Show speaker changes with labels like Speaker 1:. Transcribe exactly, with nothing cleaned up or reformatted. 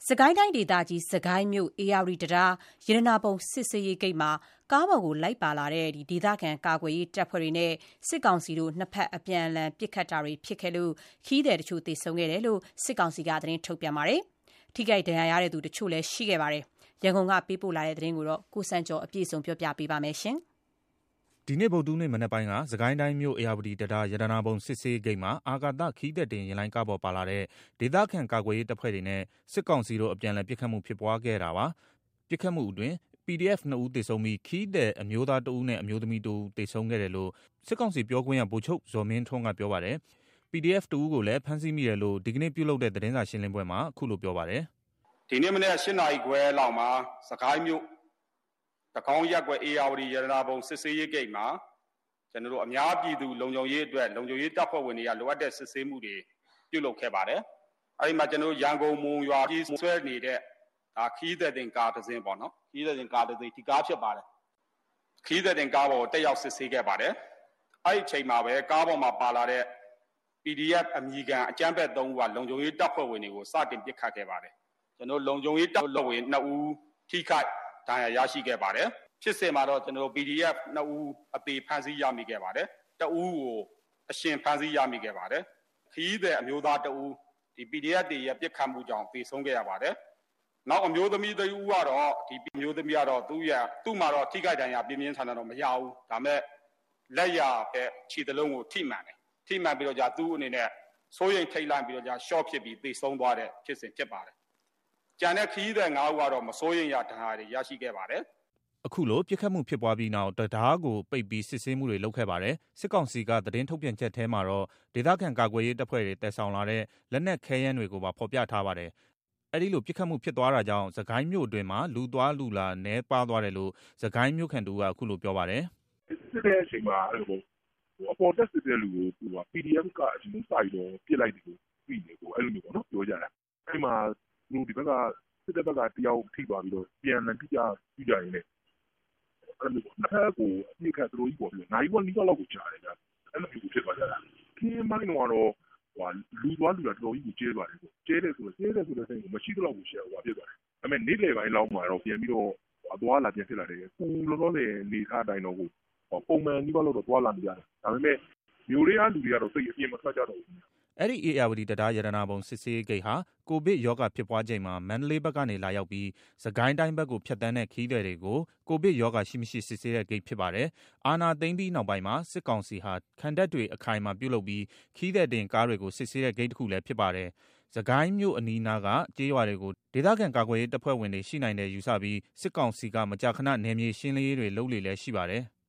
Speaker 1: စကိုင်းတိုင်းဒေသကြီးစကိုင်းမြို့ဧရာဝတီတံတားရတနာပုံစစ်ဆေးရေးဂိတ်မှာကားပေါ်ကိုလိုက်ပါလာတဲ့ဒေသခံကာကွယ်ရေးတပ်ဖွဲ့တွေနဲ့စစ်ကောင်စီတို့နှစ်ဖက်အပြန်အလှန်ပစ်ခတ်တာတွေဖြစ်ခဲ့လို့ခရီးသည်တချို့သေဆုံးခဲ့တယ်လို့စစ်ကောင်စီကသတင်းထုတ်ပြန်ပါတယ်။ထိခိုက်ဒဏ်ရာရတဲ့သူတချို့လည်းရှိခဲ့ပါတယ်။ရန်ကုန်ကပေးပို့လာတဲ့သတင်းကိုကိုစံကျော်အပြည့်စုံပြောပြပေးပါမယ်။
Speaker 2: ဒီနေ့ဗုဒ္ဓနေ့မနက်ပိုင်းကစကိုင်းတိုင်းမြို့ဧရာဝတီတံတားရတနာပုံစစ်ဆေးဂိတ်မှာအာကာသခီးသက်တင်ရလိုင်းကားပေါ်ပါလာတဲ့ဒေသခံကာကွယ်ရေးတပ်ဖွဲ့တွေနဲ့စစ်ကောင်စီတို့အပြန်အလှန်ပစ်ခတ်မှုဖြစ်ပွားခဲ့တာပါ။ပစ်ခတ်မှုအတွင်း ပီဒီအက်ဖ် နှစ်ဦးသေဆုံးပြီးခီးသည်အမျိုးသားတဦးနဲ့အမျိုးသမီးတဦးသေဆုံးခဲ့တယ်လို့စစ်ကောင်စီပြောခွင့်ရဗိုလ်ချုပ်ဇော်မင်းထွန်းကပြောပါတယ်။ ပီဒီအက်ဖ် တဦးကိုလည်းဖမ်းဆီးမိတယ်လို့ဒီကနေ့ပြုလုပ်တဲ့သတင်းစာရှင်းလင်းပွဲမှာအခုလိုပြောပါတယ်
Speaker 3: ။ဒီနေ့မနေ့၈နာရီခွဲလောက်မှာစကိုင်းမြို့တကောင်းရက်ကွယ်ဧရာဝတီရတနာပုံစစ်ဆေးရေးဂိတ်မှာကျွန်တော်တို့အများပြည်သူလုံခြုံရေးအတွက်လုံခြုံရေးတပ်ဖွဲ့ဝင်တွေကလိုအပ်တဲ့စစ်ဆေးမှုတွေပြုလုပ်ခဲ့ပါတယ်။အဲဒီမှာကျွန်တော်တို့ရန်ကုန်မုံရွာကြီးဆွဲနေတဲ့ဒါခီးသက်တင်ကားတစ်စင်းပေါ့နော်။ခီးသက်တင်ကားတစ်စင်းဒီကားဖြစ်ပါတယ်။ခီးသက်တင်ကားပေါ်တက်ရောက်စစ်ဆေးခဲ့ပါတယ်။အဲဒီအချိန်မှာပဲကားပေါ်မှာပါလာတဲ့ ပီဒီအက်ဖ် အမည်ခံအကြမ်းဖက်သုံးဦးကလုံခြုံရေးတပ်ဖွဲ့ဝင်တွေကိုစတင်ပစ်ခတ်ခဲ့ပါတယ်။ကျွန်တော်လုံခြုံရေးတပ်ဖွဲ့ဝင်နှစ်ဦးထိခိုက်ဒဏ်ရာရရှိခဲ့ပါတယ်။ဖြစ်စဉ်မှာတော့ကျွန်တော် ပီဒီအက်ဖ် နှစ်ဦးအသေးဖမ်းဆီးရမိခဲ့ပါတယ်။တဦးကိုအရှင်ဖမ်းဆီးရမိခဲ့ပါတယ်။ခရီးသည်အမျိုးသားတဦးဒီ ပီဒီအက်ဖ် တွေရဲ့ပြစ်ခတ်မှုကြောင့်သေဆုံးခဲ့ရပါတယ်။နောက်အမျိုးသမီးတဦးကတော့ဒီအမျိုးသမီးကတော့သူ့ရဲ့သူ့မှာတော့ထိခိုက်ဒဏ်ရာပြင်းပြင်းထန်ထန်တော့မရဘူး။ဒါမဲ့လက်ရပဲခြေတလုံးကိုထိမှန်တယ်။ထိမှန်ပြီးတော့じゃသူ့အနေနဲ့စိုးရိမ်ထိတ်လန့်ပြီးတော့じゃရှော့ဖြစ်ပြီးသေဆုံးသွားတဲ့ဖြစ်စဉ်ဖြစ်ပါတယ်။ကြံတဲ့ခရီးသည်ငါးဦးကတော့မစိုးရိမ်ရဒဏ်ရာတွေရရှိခဲ့ပါတယ်။
Speaker 2: အခုလိုပြစ်ခတ်မှုဖြစ်ပွားပြီးနောက်တရားကိုပိတ်ပြီးစစ်ဆေးမှုတွေလုပ်ခဲ့ပါတယ်။စစ်ကောင်စီကသတင်းထုတ်ပြန်ချက်ထဲမှာတော့ဒေသခံကာကွယ်ရေးတပ်ဖွဲ့တွေတည်ဆောင်လာတဲ့လက်နက်ခဲယမ်းတွေကိုပါဖော်ပြထားပါတယ်။အဲဒီလိုပြစ်ခတ်မှုဖြစ်သွားတာကြောင့်စကိုင်းမြို့အတွင်းမှာလူသွားလူလာနဲပါသွားတယ်လို့စကိုင်းမြို့ခံတူကအခုလိုပြောပါတယ်
Speaker 4: ။စစ်တဲ့အချိန်မှာအဲ့လိုအပေါ်တက်စစ်တဲ့လူကိုသူက ပီဒီအက်ဖ် ကအကျဉ်းစာရီတော့ပြစ်လိုက်တယ်လို့ပြီးနေကိုအဲ့လိုမျိုးပေါ့နော်ပြောကြတာ။အဲ့မှာသူဒီဘက်ကစစ်တဲ့ဘက်ကတယောက်ထိသွားပြီးတော့ပြန်လည်ပြကြပြကြရင်းနဲ့အဲ့လိုနှစ်ဖက်ကိုအပြစ်ခတ်သူတို့ကြီးပေါ်ပြီးနိုင်ဝက်နီးလောက်ကိုကြားတယ်ဗျအဲ့လိုမျိုးဖြစ်သွားကြတာခင်းမိုင်းတော့ဟိုလူသွားလူလာတော်ကြီးကိုကျဲသွားတယ်ပေါ့ကျဲတယ်ဆိုတော့ကျဲတယ်ဆိုတဲ့စိတ်ကိုမရှိတော့ဘူးရှယ်ဟိုဖြစ်သွားတယ်ဒါပေမဲ့နေ့လယ်ပိုင်းလောက်မှာတော့ပြန်ပြီးတော့အသွားလာပြန်ဖြစ်လာတယ်ပူလောလောလေနေထားတိုင်းတော့ဟိုပုံမှန်နီးပါးလို့တော့သွားလာနေရတယ်ဒါပေမဲ့မျိုးတွေကလူတွေကတော့စိတ်အပြင်းမထွက်ကြတော့ဘူး
Speaker 2: အဲ့ဒီဧရာဝတီတံတားရတနာပုံစစ်ဆေးဂိတ်ဟာကိုဗစ်ရောဂါဖြစ်ပွားချိန်မှာမန္တလေးဘက်ကနေလာရောက်ပြီးစကိုင်းတိုင်းဘက်ကိုဖြတ်တန်းတဲ့ခီးသည်တွေကိုကိုဗစ်ရောဂါရှိမရှိစစ်ဆေးတဲ့ဂိတ်ဖြစ်ပါတယ်။အာဏာသိမ်းပြီးနောက်ပိုင်းမှာစစ်ကောင်စီဟာခံတပ်တွေအခိုင်အမာပြုလုပ်ပြီးခီးသည်တင်ကားတွေကိုစစ်ဆေးတဲ့ဂိတ်တစ်ခုလည်းဖြစ်ပါတယ်။စကိုင်းမြို့အနီးနားကကျေးရွာတွေကိုဒေသခံကာကွယ်ရေးတပ်ဖွဲ့ဝင်တွေရှိနိုင်တယ်ယူဆပြီးစစ်ကောင်စီကမကြာခဏနယ်မြေရှင်းလင်းရေးတွေလုပ်လေလည်းရှိပါတယ်။